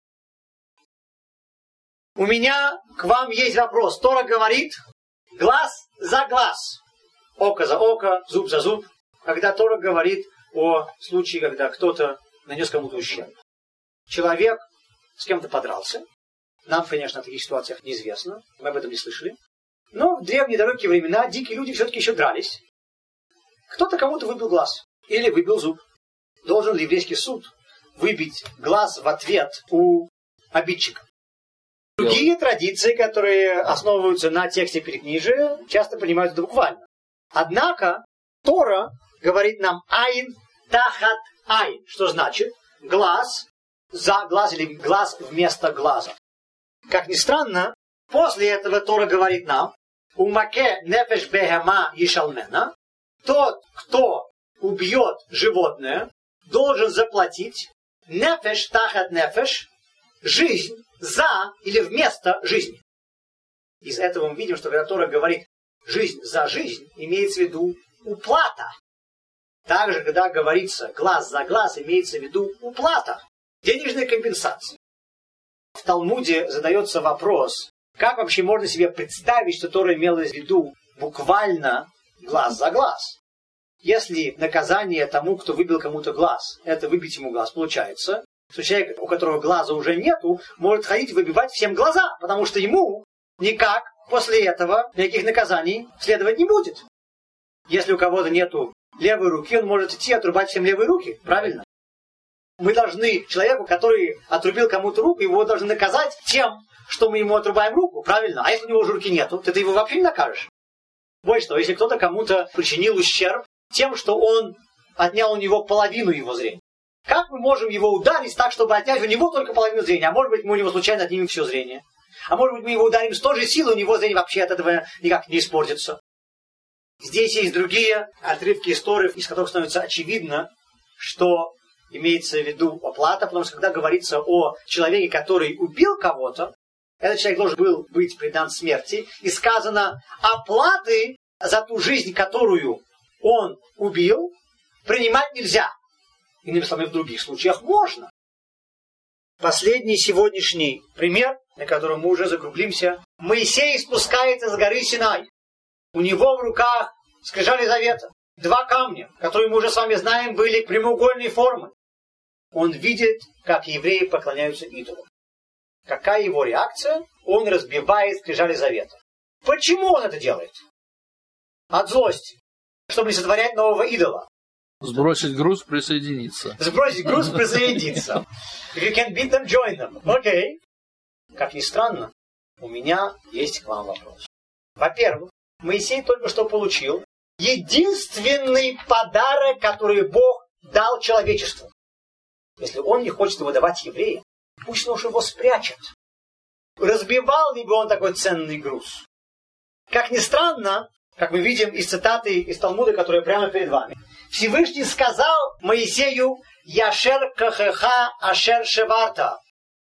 У меня к вам есть вопрос. Тора говорит глаз за глаз, око за око, зуб за зуб. Когда Тора говорит о случае, когда кто-то нанес кому-то ущерб. Человек с кем-то подрался. Нам, конечно, о таких ситуациях неизвестно. Мы об этом не слышали. Но в древние далекие времена дикие люди все-таки еще дрались. Кто-то кому-то выбил глаз. Или выбил зуб. Должен ли еврейский суд выбить глаз в ответ у обидчика? Другие традиции, которые основываются на тексте Пятикнижия, часто понимают это буквально. Однако Тора говорит нам «айн тахат айн», что значит глаз за глаз или глаз вместо глаза. Как ни странно, после этого Тора говорит нам «умаке нефеш бехема ишалмена», тот, кто убьет животное, должен заплатить нефеш тахат нефеш, жизнь за или вместо жизни. Из этого мы видим, что когда Тора говорит жизнь за жизнь, имеется в виду уплата. Также, когда говорится глаз за глаз, имеется в виду уплата, денежная компенсация. В Талмуде задается вопрос, как вообще можно себе представить, что Тора имела в виду буквально глаз за глаз. Если наказание тому, кто выбил кому-то глаз, это выбить ему глаз, получается, что человек, у которого глаза уже нету, может ходить и выбивать всем глаза, потому что ему никак после этого никаких наказаний следовать не будет. Если у кого-то нету левой руки, он может идти и отрубать всем левые руки, правильно? Мы должны человеку, который отрубил кому-то руку, его должны наказать тем, что мы ему отрубаем руку, правильно? А если у него уже руки нету, то ты его вообще не накажешь. Больше того, если кто-то кому-то причинил ущерб тем, что он отнял у него половину его зрения. Как мы можем его ударить так, чтобы отнять у него только половину зрения? А может быть, мы у него случайно отнимем все зрение? А может быть, мы его ударим с той же силой, у него зрение вообще от этого никак не испортится. Здесь есть другие отрывки истории, из которых становится очевидно, что имеется в виду оплата, потому что когда говорится о человеке, который убил кого-то, этот человек должен был быть предан смерти, и сказано, оплаты за ту жизнь, которую он убил, принимать нельзя. Иными словами, в других случаях можно. Последний сегодняшний пример, на котором мы уже закруглимся. Моисей спускается с горы Синай. У него в руках скрижали завета. Два камня, которые мы уже с вами знаем, были прямоугольной формы. Он видит, как евреи поклоняются идолам. Какая его реакция? Он разбивает скрижали завета. Почему он это делает? От злости. Чтобы не сотворять нового идола. Сбросить груз, присоединиться. Сбросить груз, присоединиться. If you can beat them, join them. Окей. Okay. Как ни странно, у меня есть к вам вопрос. Во-первых, Моисей только что получил единственный подарок, который Бог дал человечеству. Если он не хочет его давать евреям, пусть он уж его спрячет. Разбивал ли бы он такой ценный груз? Как ни странно, как мы видим из цитаты из Талмуда, которая прямо перед вами, Всевышний сказал Моисею «Яшер кахеха ашер шеварта».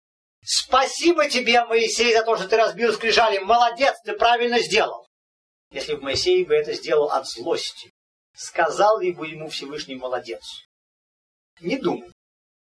Спасибо тебе, Моисей, за то, что ты разбил скрижали. Молодец, ты правильно сделал. Если бы Моисей бы это сделал от злости, сказал ли бы ему Всевышний молодец? Не думаю.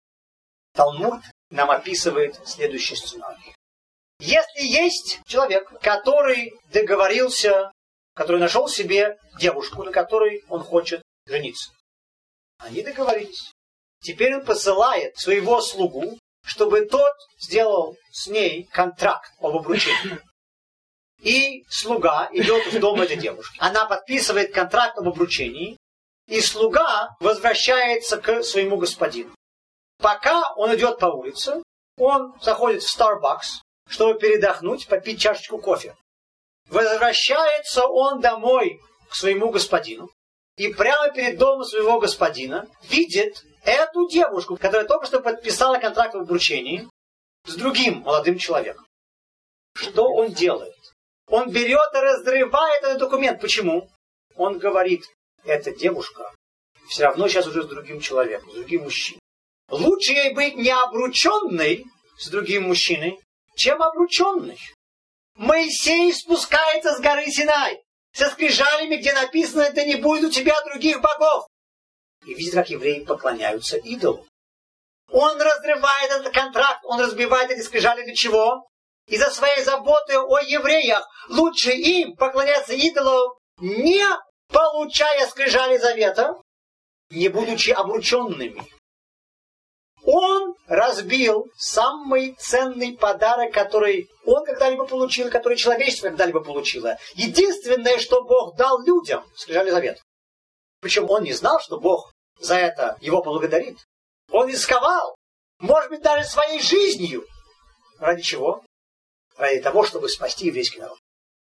Талмуд нам описывает следующий сценарий. Если есть человек, который договорился, который нашел себе девушку, на которой он хочет жениться. Они договорились. Теперь он посылает своего слугу, чтобы тот сделал с ней контракт об обручении. И слуга идет в дом этой девушки. Она подписывает контракт об обручении, и слуга возвращается к своему господину. Пока он идет по улице, он заходит в Starbucks, чтобы передохнуть, попить чашечку кофе. Возвращается он домой к своему господину, и прямо перед домом своего господина видит эту девушку, которая только что подписала контракт об обручении с другим молодым человеком. Что он делает? Он берет и разрывает этот документ. Почему? Он говорит, эта девушка все равно сейчас уже с другим человеком, с другим мужчиной. Лучше ей быть не обрученной с другим мужчиной, чем обрученной. Моисей спускается с горы Синай со скрижалями, где написано, да не будет у тебя других богов. И видит, как евреи поклоняются идолу. Он разрывает этот контракт, он разбивает эти скрижали для чего? Из-за своей заботы о евреях. Лучше им поклоняться идолу, не получая скрижали завета, не будучи обрученными. Он разбил самый ценный подарок, который он когда-либо получил, который человечество когда-либо получило. Единственное, что Бог дал людям, скрижали завета. Причем он не знал, что Бог за это его поблагодарит. Он рисковал, может быть, даже своей жизнью. Ради чего? Ради того, чтобы спасти еврейский народ.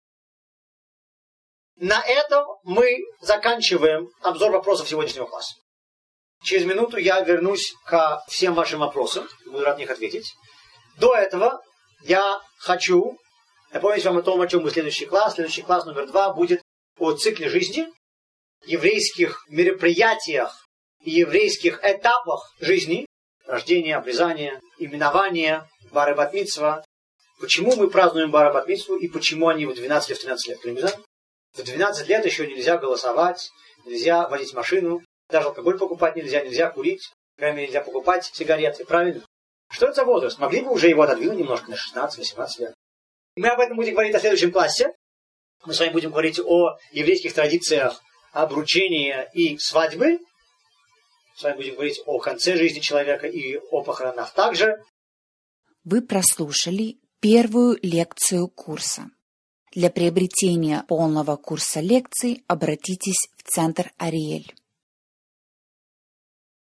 На этом мы заканчиваем обзор вопросов сегодняшнего класса. Через минуту я вернусь ко всем вашим вопросам, буду рад на них ответить. До этого я хочу напомнить вам о том, о чем будет следующий класс. Следующий класс номер два будет о цикле жизни, еврейских мероприятиях и еврейских этапах жизни. Рождение, обрезание, именование, бар и бат мицва. Почему мы празднуем бар и бат мицву и почему они в двенадцать лет, в тринадцать лет? Кто не знает? В двенадцать лет еще нельзя голосовать, нельзя водить машину, даже алкоголь покупать нельзя, нельзя курить, кроме нельзя покупать сигареты, правильно? Что это за возраст? Могли бы уже его отодвинуть немножко на шестнадцать-восемнадцать лет. Мы об этом будем говорить в следующем классе. Мы с вами будем говорить о еврейских традициях обручения и свадьбы. С вами будем говорить о конце жизни человека и о похоронах также. Вы прослушали первую лекцию курса. Для приобретения полного курса лекций обратитесь в Центр Ариэль.